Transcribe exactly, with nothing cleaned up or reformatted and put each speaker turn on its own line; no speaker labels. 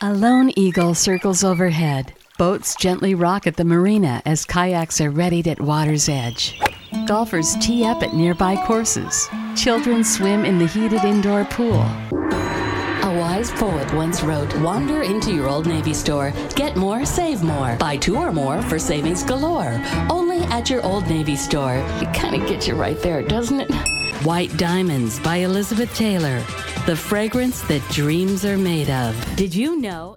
A lone eagle circles overhead. Boats gently rock at the marina as kayaks are readied at water's edge. Golfers tee up at nearby courses. Children swim in the heated indoor pool.
A wise poet once wrote, "Wander into your Old Navy store. Get more, save more. Buy two or more for savings galore. Only at your Old Navy store." It kind of gets you right there, doesn't it? White Diamonds by Elizabeth Taylor. The fragrance that dreams are made of. Did you know...